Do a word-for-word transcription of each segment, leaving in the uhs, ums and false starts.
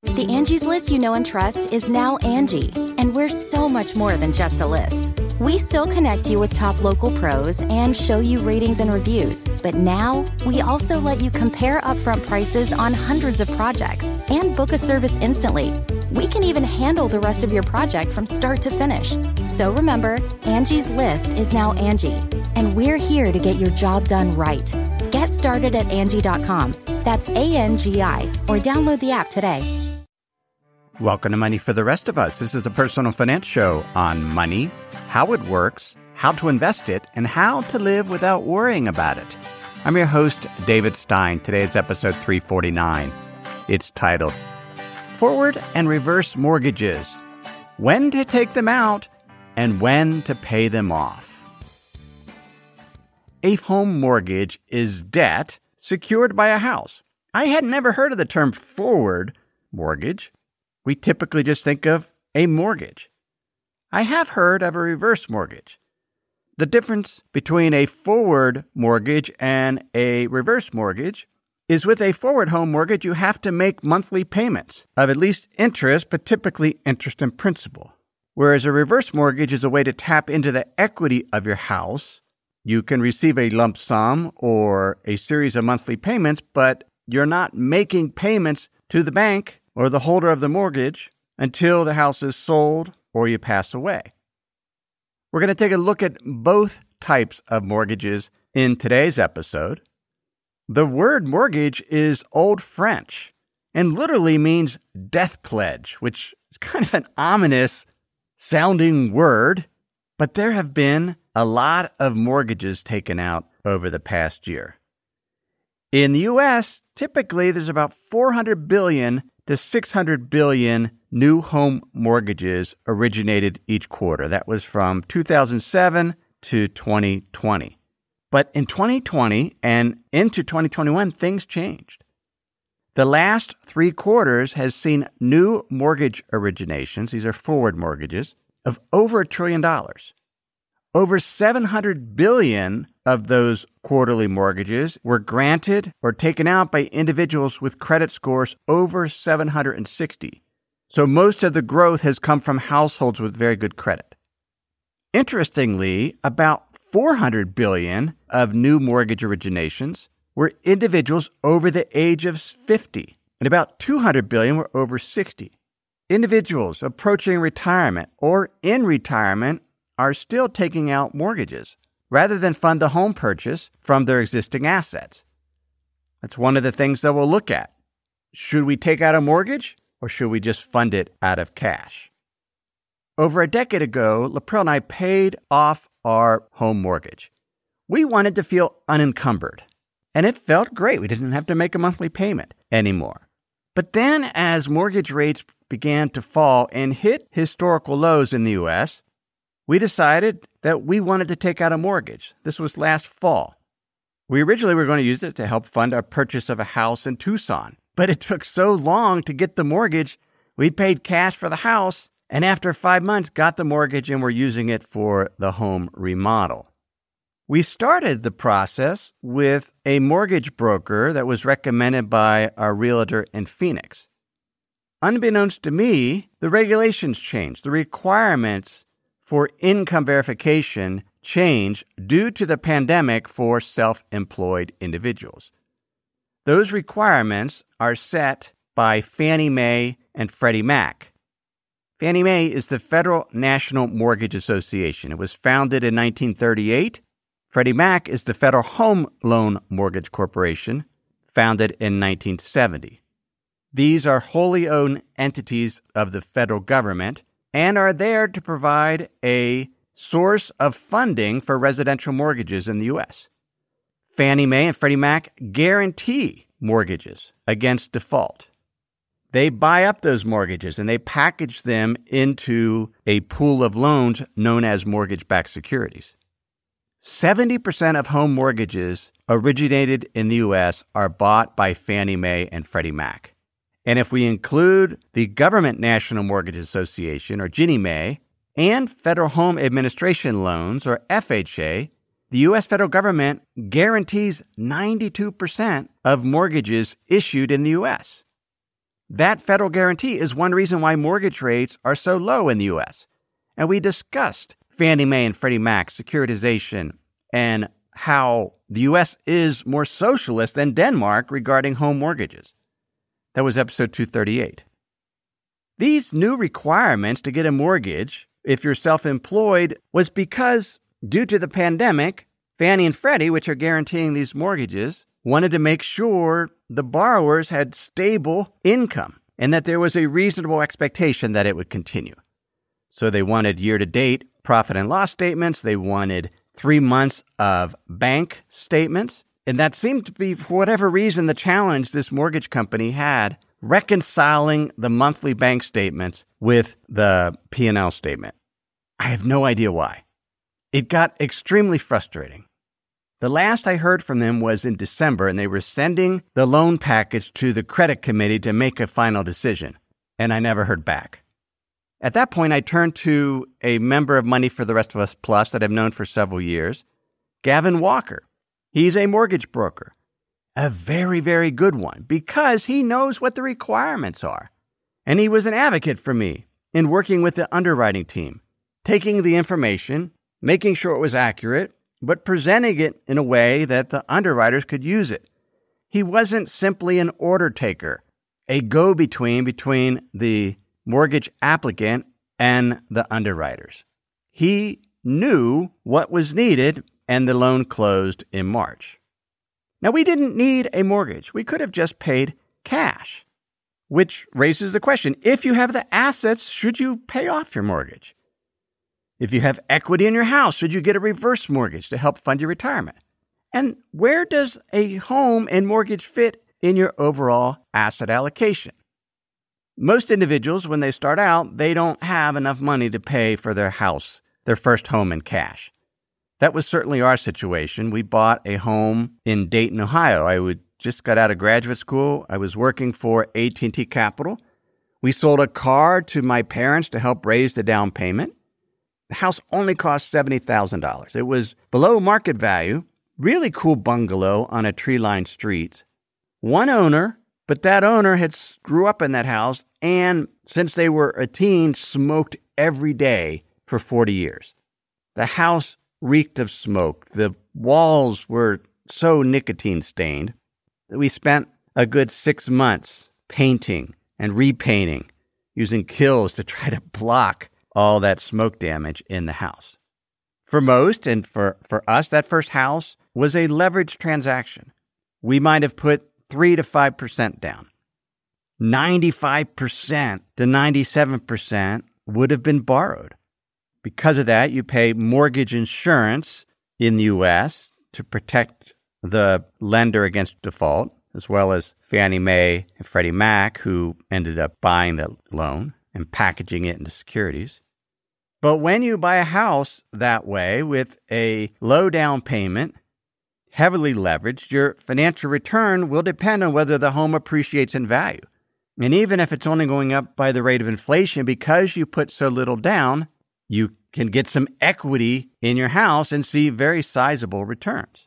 The Angie's List you know and trust is now Angie, and we're so much more than just a list. We still connect you with top local pros and show you ratings and reviews, but now we also let you compare upfront prices on hundreds of projects and book a service instantly. We can even handle the rest of your project from start to finish. So remember, Angie's List is now Angie, and we're here to get your job done right. Get started at Angie dot com. That's A N G I, or download the app today. Welcome to Money for the Rest of Us. This is the Personal Finance Show on money, how it works, how to invest it, and how to live without worrying about it. I'm your host, David Stein. Today is episode three forty-nine. It's titled, Forward and Reverse Mortgages, When to Take Them Out and When to Pay Them Off. A home mortgage is debt secured by a house. I had never heard of the term forward mortgage. We typically just think of a mortgage. I have heard of a reverse mortgage. The difference between a forward mortgage and a reverse mortgage is with a forward home mortgage, you have to make monthly payments of at least interest, but typically interest and principal. Whereas a reverse mortgage is a way to tap into the equity of your house. You can receive a lump sum or a series of monthly payments, but you're not making payments to the bank or the holder of the mortgage until the house is sold or you pass away. We're going to take a look at both types of mortgages in today's episode. The word mortgage is Old French and literally means death pledge, which is kind of an ominous sounding word, but there have been a lot of mortgages taken out over the past year. In the U S, typically there's about four hundred billion dollars to six hundred billion dollars new home mortgages originated each quarter. That was from two thousand seven to twenty twenty. But in twenty twenty and into twenty twenty-one, things changed. The last three quarters has seen new mortgage originations, these are forward mortgages, of over a trillion dollars. Over seven hundred billion dollars of those quarterly mortgages were granted or taken out by individuals with credit scores over seven hundred sixty. So most of the growth has come from households with very good credit. Interestingly, about four hundred billion dollars of new mortgage originations were individuals over the age of fifty, and about two hundred billion dollars were over sixty. Individuals approaching retirement or in retirement are still taking out mortgages rather than fund the home purchase from their existing assets. That's one of the things that we'll look at. Should we take out a mortgage or should we just fund it out of cash? Over a decade ago, Laprelle and I paid off our home mortgage. We wanted to feel unencumbered, and it felt great. We didn't have to make a monthly payment anymore. But then as mortgage rates began to fall and hit historical lows in the U S, we decided that we wanted to take out a mortgage. This was last fall. We originally were going to use it to help fund our purchase of a house in Tucson, but it took so long to get the mortgage, we paid cash for the house, and after five months got the mortgage and were using it for the home remodel. We started the process with a mortgage broker that was recommended by our realtor in Phoenix. Unbeknownst to me, the regulations changed. The requirements for income verification changed due to the pandemic for self-employed individuals. Those requirements are set by Fannie Mae and Freddie Mac. Fannie Mae is the Federal National Mortgage Association. It was founded in nineteen thirty-eight. Freddie Mac is the Federal Home Loan Mortgage Corporation, founded in nineteen seventy. These are wholly owned entities of the federal government and are there to provide a source of funding for residential mortgages in the U S. Fannie Mae and Freddie Mac guarantee mortgages against default. They buy up those mortgages and they package them into a pool of loans known as mortgage-backed securities. seventy percent of home mortgages originated in the U S are bought by Fannie Mae and Freddie Mac. And if we include the Government National Mortgage Association, or Ginnie Mae, and Federal Home Administration Loans, or F H A, the U S federal government guarantees ninety-two percent of mortgages issued in the U S. that federal guarantee is one reason why mortgage rates are so low in the U S. And we discussed Fannie Mae and Freddie Mac securitization and how the U S is more socialist than Denmark regarding home mortgages. That was episode two thirty-eight. These new requirements to get a mortgage, if you're self-employed, was because, due to the pandemic, Fannie and Freddie, which are guaranteeing these mortgages, wanted to make sure the borrowers had stable income and that there was a reasonable expectation that it would continue. So they wanted year-to-date profit and loss statements. They wanted three months of bank statements. And that seemed to be, for whatever reason, the challenge this mortgage company had, reconciling the monthly bank statements with the P and L statement. I have no idea why. It got extremely frustrating. The last I heard from them was in December, and they were sending the loan package to the credit committee to make a final decision, and I never heard back. At that point, I turned to a member of Money for the Rest of Us Plus that I've known for several years, Gavin Walker. He's a mortgage broker, a very, very good one, because he knows what the requirements are. And he was an advocate for me in working with the underwriting team, taking the information, making sure it was accurate, but presenting it in a way that the underwriters could use it. He wasn't simply an order taker, a go-between between the mortgage applicant and the underwriters. He knew what was needed, and the loan closed in March. Now, we didn't need a mortgage. We could have just paid cash, which raises the question, if you have the assets, should you pay off your mortgage? If you have equity in your house, should you get a reverse mortgage to help fund your retirement? And where does a home and mortgage fit in your overall asset allocation? Most individuals, when they start out, they don't have enough money to pay for their house, their first home in cash. That was certainly our situation. We bought a home in Dayton, Ohio. I would just got out of graduate school. I was working for A T and T Capital. We sold a car to my parents to help raise the down payment. The house only cost seventy thousand dollars. It was below market value, really cool bungalow on a tree-lined street. One owner, but that owner had grew up in that house and, since they were a teen, smoked every day for forty years. The house reeked of smoke. The walls were so nicotine-stained that we spent a good six months painting and repainting, using kills to try to block all that smoke damage in the house. For most, and for, for us, that first house was a leveraged transaction. We might have put three to five percent down. ninety-five percent to ninety-seven percent would have been borrowed. Because of that, you pay mortgage insurance in the U S to protect the lender against default, as well as Fannie Mae and Freddie Mac, who ended up buying the loan and packaging it into securities. But when you buy a house that way with a low down payment, heavily leveraged, your financial return will depend on whether the home appreciates in value. And even if it's only going up by the rate of inflation, because you put so little down, you can get some equity in your house and see very sizable returns.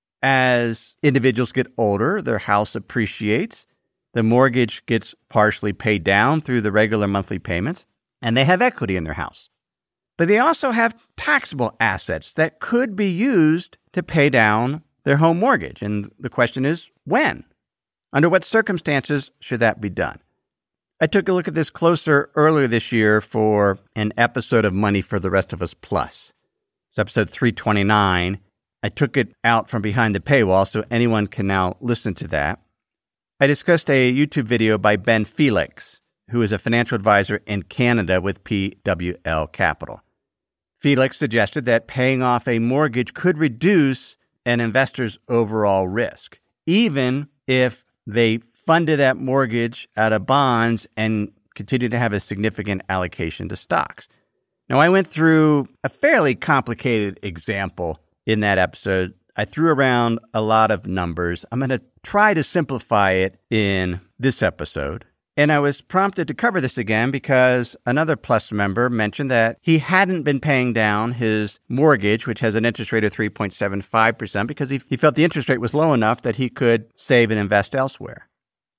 As individuals get older, their house appreciates, the mortgage gets partially paid down through the regular monthly payments, and they have equity in their house. But they also have taxable assets that could be used to pay down their home mortgage. And the question is, when? Under what circumstances should that be done? I took a look at this closer earlier this year for an episode of Money for the Rest of Us Plus. It's episode three twenty-nine. I took it out from behind the paywall so anyone can now listen to that. I discussed a YouTube video by Ben Felix, who is a financial advisor in Canada with P W L Capital. Felix suggested that paying off a mortgage could reduce an investor's overall risk, even if they funded that mortgage out of bonds and continued to have a significant allocation to stocks. Now, I went through a fairly complicated example in that episode. I threw around a lot of numbers. I'm going to try to simplify it in this episode. And I was prompted to cover this again because another Plus member mentioned that he hadn't been paying down his mortgage, which has an interest rate of three point seven five percent, because he, he felt the interest rate was low enough that he could save and invest elsewhere.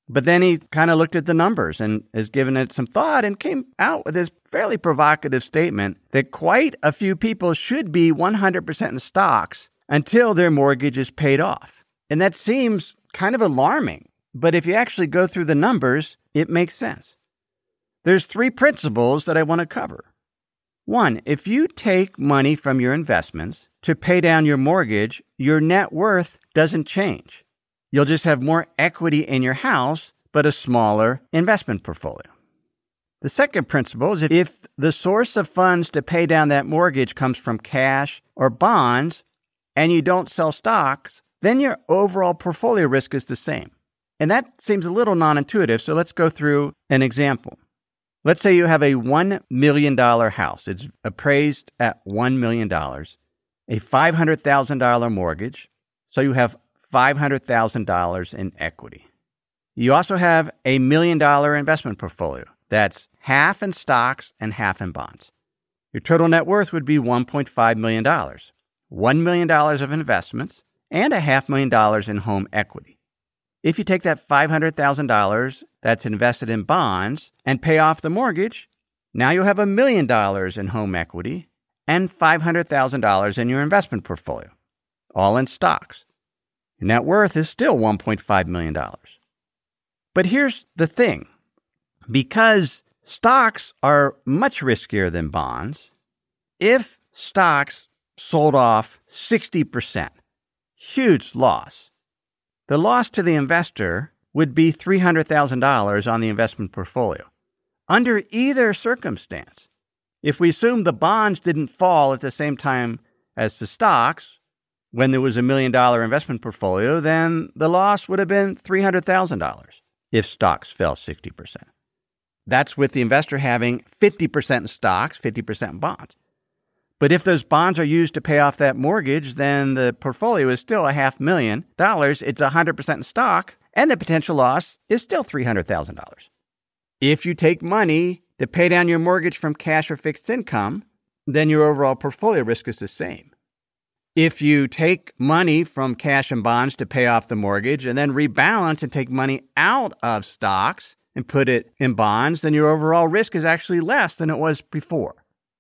But then he kind of looked at the numbers and has given it some thought and came out with this fairly provocative statement that quite a few people should be one hundred percent in stocks until their mortgage is paid off. And that seems kind of alarming, but if you actually go through the numbers, it makes sense. There's three principles that I want to cover. One, if you take money from your investments to pay down your mortgage, your net worth doesn't change. You'll just have more equity in your house, but a smaller investment portfolio. The second principle is if the source of funds to pay down that mortgage comes from cash or bonds, and you don't sell stocks, then your overall portfolio risk is the same. And that seems a little non-intuitive, so let's go through an example. Let's say you have a one million dollars house. It's appraised at one million dollars, a five hundred thousand dollars mortgage, so you have five hundred thousand dollars in equity. You also have a million dollar investment portfolio. That's half in stocks and half in bonds. Your total net worth would be one point five million dollars, one million dollars of investments, and a half million dollars in home equity. If you take that five hundred thousand dollars that's invested in bonds and pay off the mortgage, now you'll have a million dollars in home equity and five hundred thousand dollars in your investment portfolio, all in stocks. Your net worth is still one point five million dollars. But here's the thing. Because stocks are much riskier than bonds, if stocks sold off sixty percent, huge loss, the loss to the investor would be three hundred thousand dollars on the investment portfolio. Under either circumstance, if we assume the bonds didn't fall at the same time as the stocks, when there was a million dollar investment portfolio, then the loss would have been three hundred thousand dollars if stocks fell sixty percent. That's with the investor having fifty percent in stocks, fifty percent in bonds. But if those bonds are used to pay off that mortgage, then the portfolio is still a half million dollars. It's one hundred percent in stock, and the potential loss is still three hundred thousand dollars. If you take money to pay down your mortgage from cash or fixed income, then your overall portfolio risk is the same. If you take money from cash and bonds to pay off the mortgage and then rebalance and take money out of stocks and put it in bonds, then your overall risk is actually less than it was before.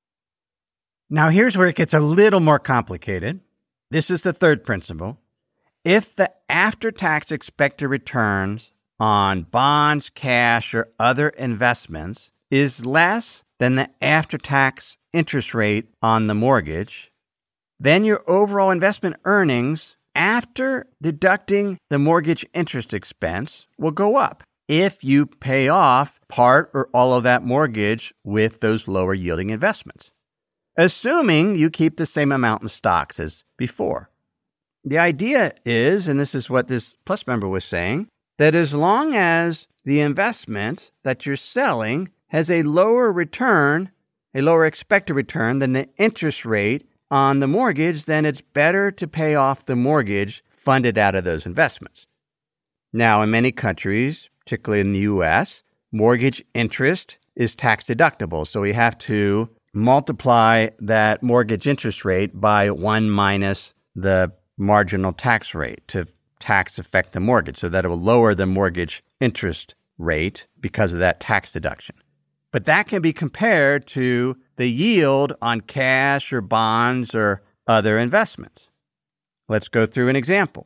Now, here's where it gets a little more complicated. This is the third principle. If the after-tax expected returns on bonds, cash, or other investments is less than the after-tax interest rate on the mortgage, then your overall investment earnings after deducting the mortgage interest expense will go up if you pay off part or all of that mortgage with those lower yielding investments, assuming you keep the same amount in stocks as before. The idea is, and this is what this Plus member was saying, that as long as the investment that you're selling has a lower return, a lower expected return than the interest rate on the mortgage, then it's better to pay off the mortgage funded out of those investments. Now, in many countries, particularly in the U S, mortgage interest is tax deductible. So we have to multiply that mortgage interest rate by one minus the marginal tax rate to tax affect the mortgage, so that it will lower the mortgage interest rate because of that tax deduction. But that can be compared to the yield on cash or bonds or other investments. Let's go through an example.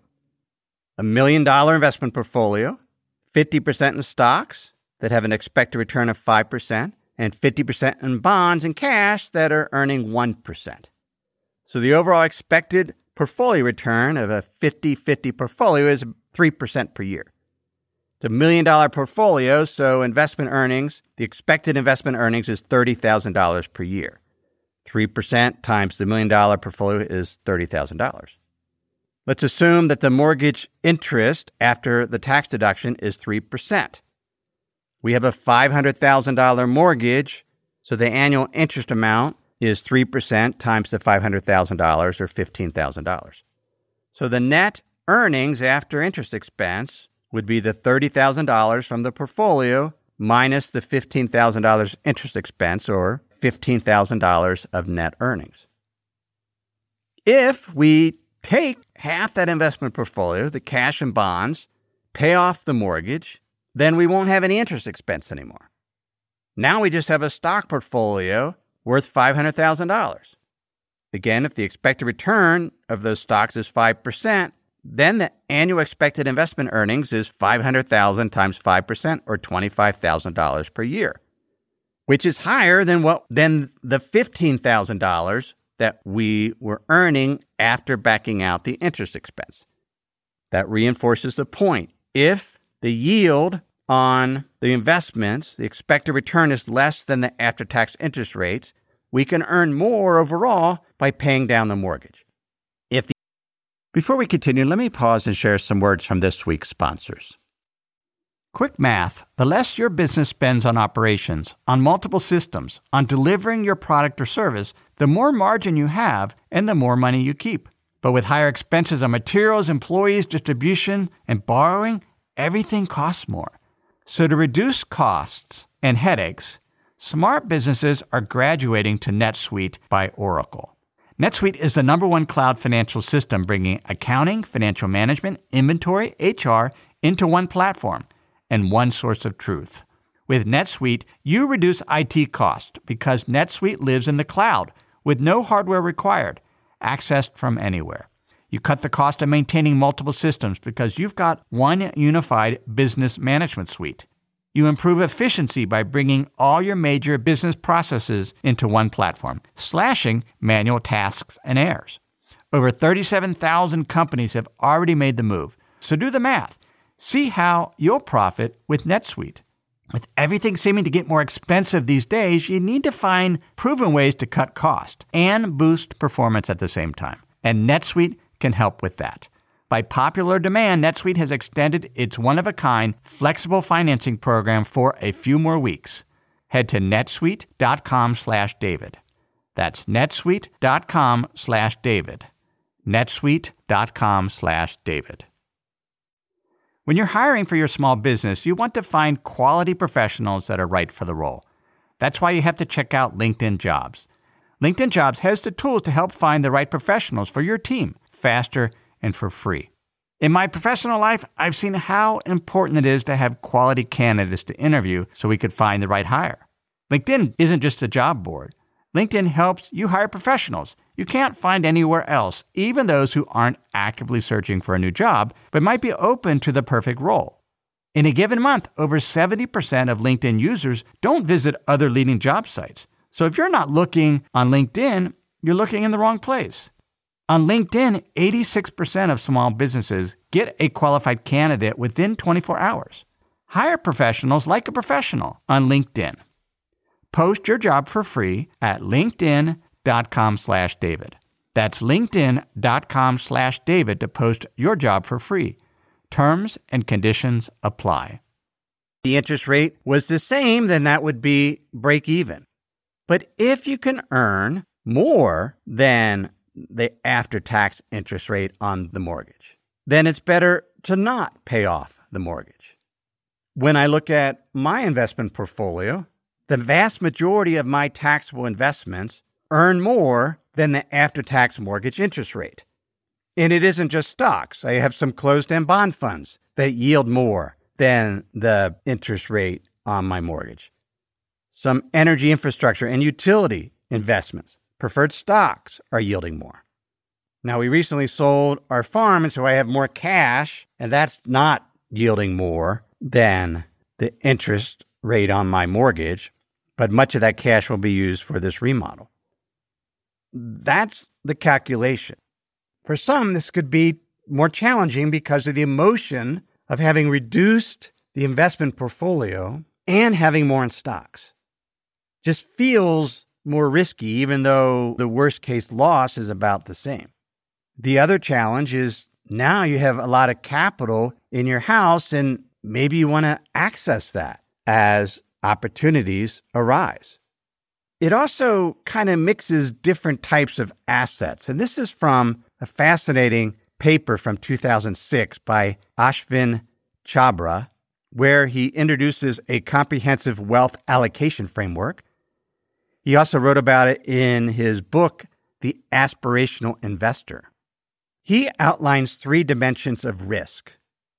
A million dollar investment portfolio, fifty percent in stocks that have an expected return of five percent, and fifty percent in bonds and cash that are earning one percent. So the overall expected portfolio return of a fifty-fifty portfolio is three percent per year. It's a million dollar portfolio, so investment earnings, the expected investment earnings is thirty thousand dollars per year. three percent times the million dollar portfolio is thirty thousand dollars. Let's assume that the mortgage interest after the tax deduction is three percent. We have a five hundred thousand dollars mortgage, so the annual interest amount is three percent times the five hundred thousand dollars, or fifteen thousand dollars. So the net earnings after interest expense would be the thirty thousand dollars from the portfolio minus the fifteen thousand dollars interest expense, or fifteen thousand dollars of net earnings. If we take half that investment portfolio, the cash and bonds, pay off the mortgage, then we won't have any interest expense anymore. Now we just have a stock portfolio worth five hundred thousand dollars. Again, if the expected return of those stocks is five percent, then the annual expected investment earnings is five hundred thousand dollars times five percent, or twenty-five thousand dollars per year, which is higher than what than the fifteen thousand dollars that we were earning after backing out the interest expense. That reinforces the point. If the yield on the investments, the expected return is less than the after-tax interest rates, we can earn more overall by paying down the mortgage. If the... Before we continue, let me pause and share some words from this week's sponsors. Quick math: the less your business spends on operations, on multiple systems, on delivering your product or service, the more margin you have and the more money you keep. But with higher expenses on materials, employees, distribution, and borrowing, everything costs more. So to reduce costs and headaches, smart businesses are graduating to NetSuite by Oracle. NetSuite is the number one cloud financial system, bringing accounting, financial management, inventory, H R into one platform and one source of truth. With NetSuite, you reduce I T costs because NetSuite lives in the cloud with no hardware required, accessed from anywhere. You cut the cost of maintaining multiple systems because you've got one unified business management suite. You improve efficiency by bringing all your major business processes into one platform, slashing manual tasks and errors. Over thirty-seven thousand companies have already made the move. So do the math. See how you'll profit with NetSuite. With everything seeming to get more expensive these days, you need to find proven ways to cut cost and boost performance at the same time. And NetSuite can help with that. By popular demand, NetSuite has extended its one-of-a-kind flexible financing program for a few more weeks. Head to netsuite.com slash David. That's netsuite.com slash David. netsuite.com slash David. When you're hiring for your small business, you want to find quality professionals that are right for the role. That's why you have to check out LinkedIn Jobs. LinkedIn Jobs has the tools to help find the right professionals for your team faster and for free. In my professional life, I've seen how important it is to have quality candidates to interview so we could find the right hire. LinkedIn isn't just a job board. LinkedIn helps you hire professionals you can't find anywhere else, even those who aren't actively searching for a new job, but might be open to the perfect role. In a given month, over seventy percent of LinkedIn users don't visit other leading job sites. So if you're not looking on LinkedIn, you're looking in the wrong place. On LinkedIn, eighty-six percent of small businesses get a qualified candidate within twenty-four hours. Hire professionals like a professional on LinkedIn. Post your job for free at linkedin.com slash David. That's linkedin.com slash David to post your job for free. Terms and conditions apply. If the interest rate was the same, then that would be break even. But if you can earn more than the after-tax interest rate on the mortgage, then it's better to not pay off the mortgage. When I look at my investment portfolio, the vast majority of my taxable investments earn more than the after-tax mortgage interest rate. And it isn't just stocks. I have some closed-end bond funds that yield more than the interest rate on my mortgage. Some energy infrastructure and utility investments, preferred stocks, are yielding more. Now, we recently sold our farm, and so I have more cash, and that's not yielding more than the interest rate on my mortgage, but much of that cash will be used for this remodel. That's the calculation. For some, this could be more challenging because of the emotion of having reduced the investment portfolio and having more in stocks. Just feels more risky, even though the worst case loss is about the same. The other challenge is now you have a lot of capital in your house, and maybe you want to access that as opportunities arise. It also kind of mixes different types of assets. And this is from a fascinating paper from two thousand six by Ashvin Chhabra, where he introduces a comprehensive wealth allocation framework. He also wrote about it in his book, The Aspirational Investor. He outlines three dimensions of risk: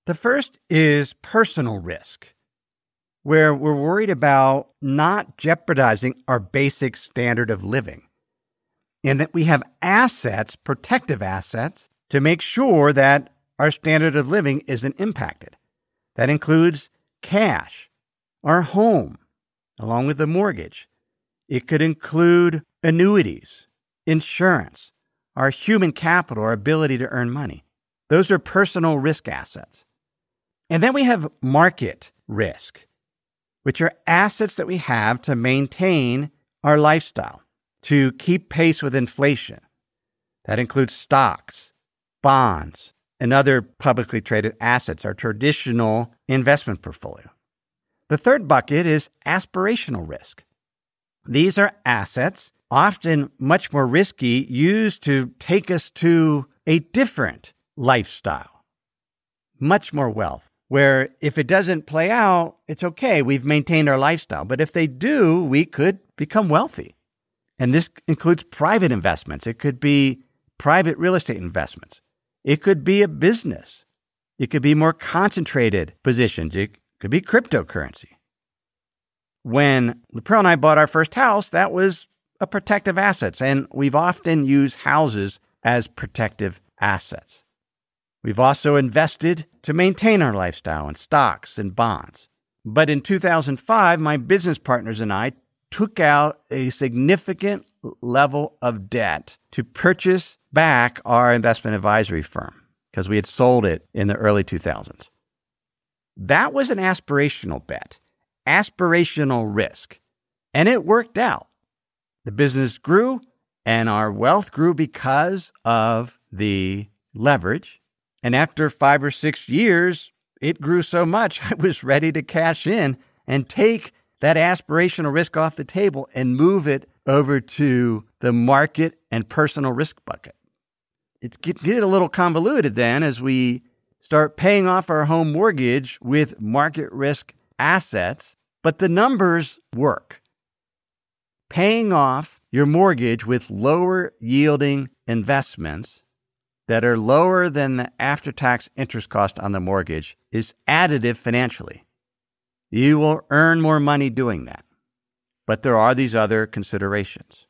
The first is personal risk, where we're worried about not jeopardizing our basic standard of living, and that we have assets, protective assets, to make sure that our standard of living isn't impacted. That includes cash, our home, along with the mortgage. It could include annuities, insurance, our human capital, our ability to earn money. Those are personal risk assets. And then we have market risk, which are assets that we have to maintain our lifestyle, to keep pace with inflation. That includes stocks, bonds, and other publicly traded assets, our traditional investment portfolio. The third bucket is aspirational risk. These are assets, often much more risky, used to take us to a different lifestyle, much more wealth, where if it doesn't play out, it's okay, we've maintained our lifestyle. But if they do, we could become wealthy. And this includes private investments. It could be private real estate investments. It could be a business. It could be more concentrated positions. It could be cryptocurrency. When Laprelle and I bought our first house, that was a protective asset, and we've often used houses as protective assets. We've also invested to maintain our lifestyle in stocks and bonds. But in two thousand five, my business partners and I took out a significant level of debt to purchase back our investment advisory firm because we had sold it in the early two thousands. That was an aspirational bet, aspirational risk, and it worked out. The business grew and our wealth grew because of the leverage. And after five or six years, it grew so much, I was ready to cash in and take that aspirational risk off the table and move it over to the market and personal risk bucket. It get a little convoluted then as we start paying off our home mortgage with market risk assets, but the numbers work. Paying off your mortgage with lower yielding investments that are lower than the after-tax interest cost on the mortgage is additive financially. You will earn more money doing that. But there are these other considerations.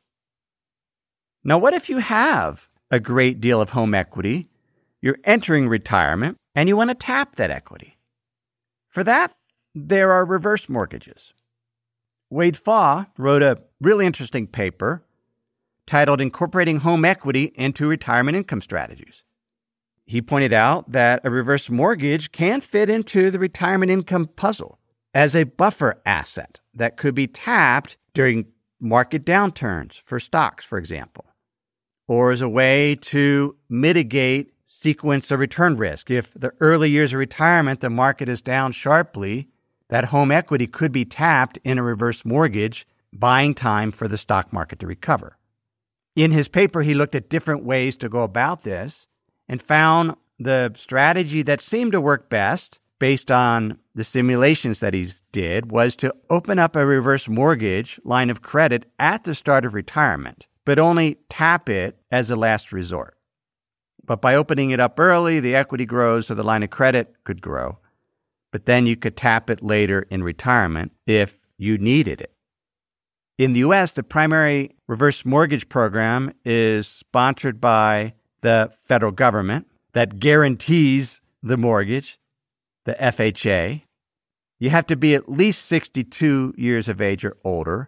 Now, what if you have a great deal of home equity, you're entering retirement, and you want to tap that equity? For that, there are reverse mortgages. Wade Faw wrote a really interesting paper titled Incorporating Home Equity into Retirement Income Strategies. He pointed out that a reverse mortgage can fit into the retirement income puzzle as a buffer asset that could be tapped during market downturns for stocks, for example, or as a way to mitigate sequence of return risk. If the early years of retirement, the market is down sharply, that home equity could be tapped in a reverse mortgage, buying time for the stock market to recover. In his paper, he looked at different ways to go about this and found the strategy that seemed to work best based on the simulations that he did was to open up a reverse mortgage line of credit at the start of retirement, but only tap it as a last resort. But by opening it up early, the equity grows so the line of credit could grow. But then you could tap it later in retirement if you needed it. In the U S, the primary reverse mortgage program is sponsored by the federal government that guarantees the mortgage, the F H A. You have to be at least sixty-two years of age or older,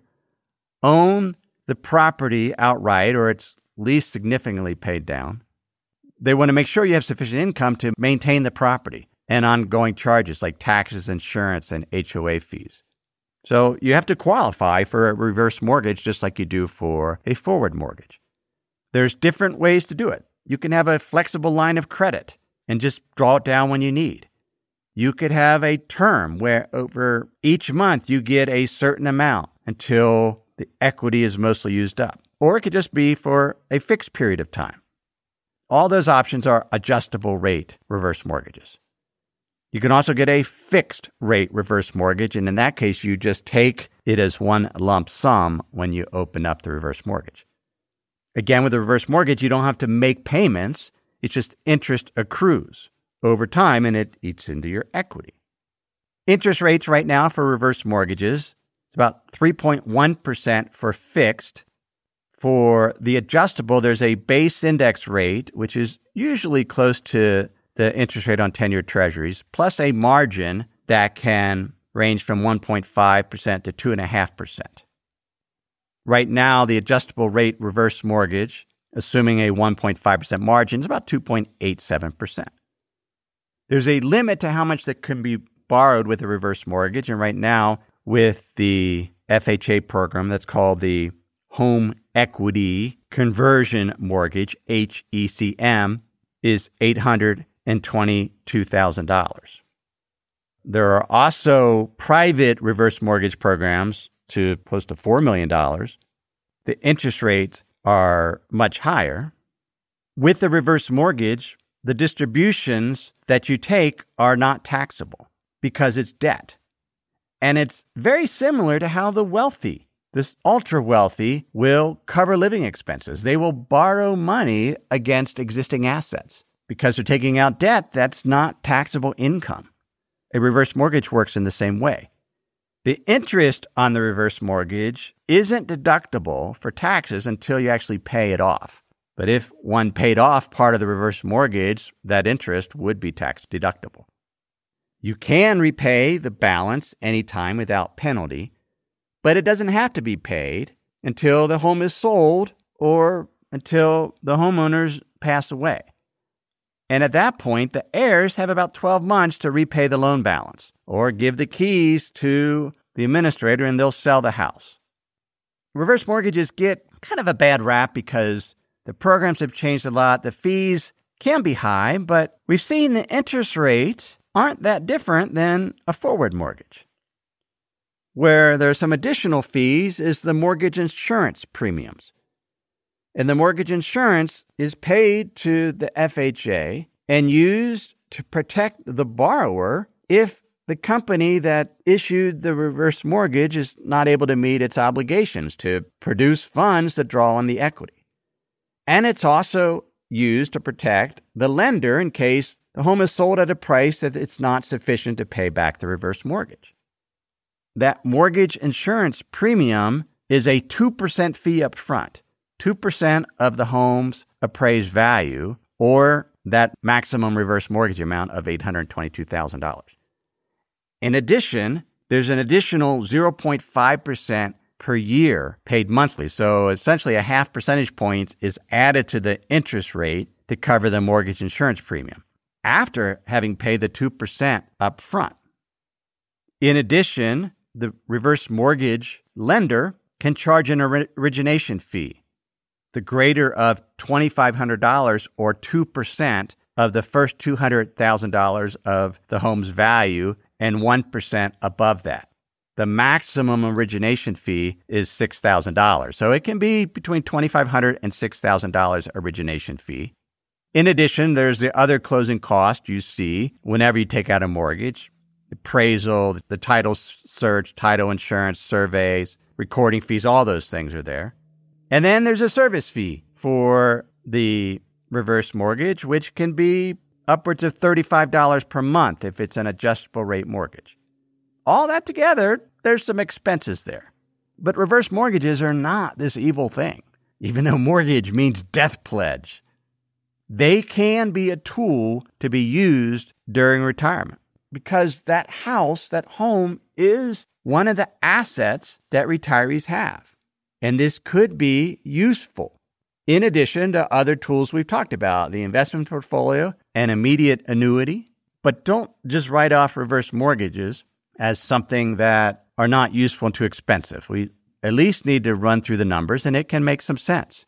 own the property outright, or it's least significantly paid down. They want to make sure you have sufficient income to maintain the property and ongoing charges like taxes, insurance, and H O A fees. So you have to qualify for a reverse mortgage just like you do for a forward mortgage. There's different ways to do it. You can have a flexible line of credit and just draw it down when you need. You could have a term where over each month you get a certain amount until the equity is mostly used up. Or it could just be for a fixed period of time. All those options are adjustable rate reverse mortgages. You can also get a fixed rate reverse mortgage, and in that case, you just take it as one lump sum when you open up the reverse mortgage. Again, with the reverse mortgage, you don't have to make payments. It's just interest accrues over time, and it eats into your equity. Interest rates right now for reverse mortgages, it's about three point one percent for fixed. For the adjustable, there's a base index rate, which is usually close to the interest rate on ten-year treasuries, plus a margin that can range from one point five percent to two point five percent. Right now, the adjustable rate reverse mortgage, assuming a one point five percent margin, is about two point eight seven percent. There's a limit to how much that can be borrowed with a reverse mortgage, and right now, with the F H A program that's called the Home Equity Conversion Mortgage, H E C M, is eight hundred twenty-two thousand dollars. There are also private reverse mortgage programs to close to four million dollars. The interest rates are much higher. With the reverse mortgage, the distributions that you take are not taxable because it's debt. And it's very similar to how the wealthy, this ultra wealthy, will cover living expenses. They will borrow money against existing assets because they're taking out debt that's not taxable income. A reverse mortgage works in the same way. The interest on the reverse mortgage isn't deductible for taxes until you actually pay it off. But if one paid off part of the reverse mortgage, that interest would be tax deductible. You can repay the balance anytime without penalty, but it doesn't have to be paid until the home is sold or until the homeowners pass away. And at that point, the heirs have about twelve months to repay the loan balance or give the keys to the administrator and they'll sell the house. Reverse mortgages get kind of a bad rap because the programs have changed a lot. The fees can be high, but we've seen the interest rates aren't that different than a forward mortgage. Where there's some additional fees is the mortgage insurance premiums. And the mortgage insurance is paid to the F H A and used to protect the borrower if the company that issued the reverse mortgage is not able to meet its obligations to produce funds that draw on the equity. And it's also used to protect the lender in case the home is sold at a price that it's not sufficient to pay back the reverse mortgage. That mortgage insurance premium is a two percent fee up front, two percent of the home's appraised value, or that maximum reverse mortgage amount of eight hundred twenty-two thousand dollars. In addition, there's an additional zero point five percent per year paid monthly. So essentially a half percentage point is added to the interest rate to cover the mortgage insurance premium after having paid the two percent up front. In addition, the reverse mortgage lender can charge an or- origination fee, the greater of two thousand five hundred dollars or two percent of the first two hundred thousand dollars of the home's value and one percent above that. The maximum origination fee is six thousand dollars. So it can be between two thousand five hundred dollars and six thousand dollars origination fee. In addition, there's the other closing cost you see whenever you take out a mortgage: appraisal, the title search, title insurance, surveys, recording fees, all those things are there. And then there's a service fee for the reverse mortgage, which can be upwards of thirty-five dollars per month if it's an adjustable rate mortgage. All that together, there's some expenses there. But reverse mortgages are not this evil thing, even though mortgage means death pledge. They can be a tool to be used during retirement because that house, that home, is one of the assets that retirees have. And this could be useful in addition to other tools we've talked about, the investment portfolio and immediate annuity. But don't just write off reverse mortgages as something that are not useful and too expensive. We at least need to run through the numbers, and it can make some sense.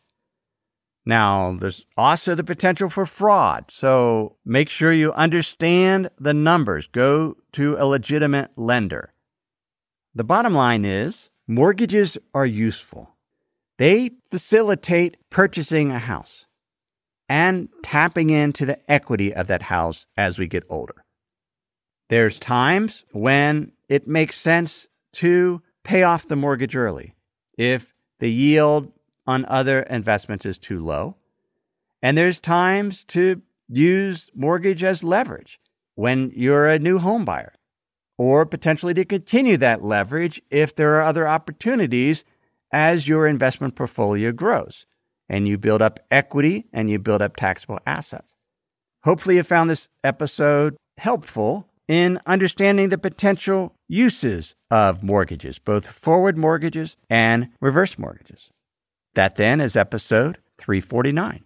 Now, there's also the potential for fraud, so make sure you understand the numbers. Go to a legitimate lender. The bottom line is, mortgages are useful. They facilitate purchasing a house and tapping into the equity of that house as we get older. There's times when it makes sense to pay off the mortgage early if the yield on other investments is too low. And there's times to use mortgage as leverage when you're a new home buyer, or potentially to continue that leverage if there are other opportunities as your investment portfolio grows and you build up equity and you build up taxable assets. Hopefully you found this episode helpful in understanding the potential uses of mortgages, both forward mortgages and reverse mortgages. That then is episode three forty-nine.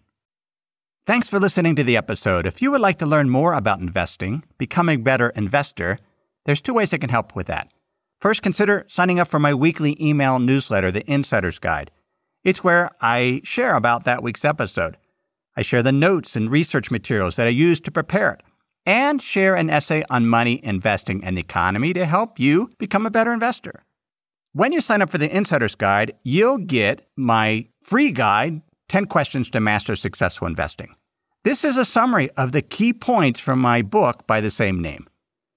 Thanks for listening to the episode. If you would like to learn more about investing, becoming a better investor, there's two ways I can help with that. First, consider signing up for my weekly email newsletter, The Insider's Guide. It's where I share about that week's episode. I share the notes and research materials that I use to prepare it, and share an essay on money, investing, and the economy to help you become a better investor. When you sign up for the Insider's Guide, you'll get my free guide, ten Questions to Master Successful Investing. This is a summary of the key points from my book by the same name.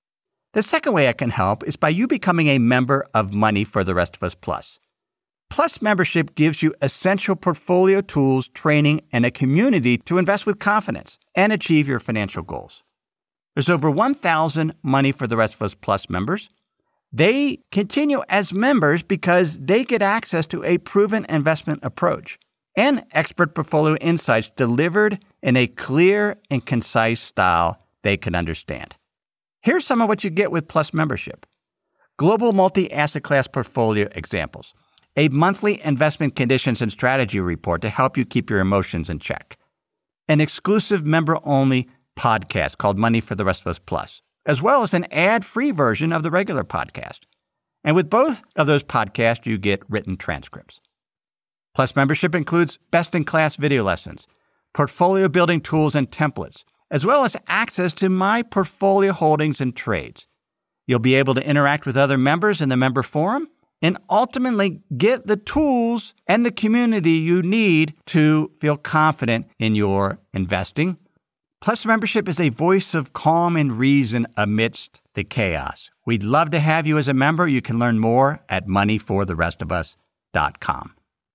The second way I can help is by you becoming a member of Money for the Rest of Us Plus. Plus membership gives you essential portfolio tools, training, and a community to invest with confidence and achieve your financial goals. There's over one thousand Money for the Rest of Us Plus members. They continue as members because they get access to a proven investment approach and expert portfolio insights delivered in a clear and concise style they can understand. Here's some of what you get with Plus membership. Global multi-asset class portfolio examples. A monthly investment conditions and strategy report to help you keep your emotions in check. An exclusive member-only podcast called Money for the Rest of Us Plus, as well as an ad-free version of the regular podcast. And with both of those podcasts, you get written transcripts. Plus membership includes best-in-class video lessons, portfolio building tools and templates, as well as access to my portfolio holdings and trades. You'll be able to interact with other members in the member forum and ultimately get the tools and the community you need to feel confident in your investing. Plus membership is a voice of calm and reason amidst the chaos. We'd love to have you as a member. You can learn more at money for the rest of us dot com.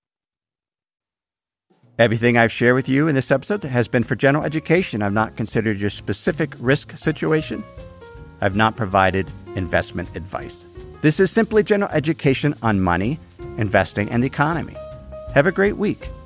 Everything I've shared with you in this episode has been for general education. I've not considered your specific risk situation. I've not provided investment advice. This is simply general education on money, investing, and the economy. Have a great week.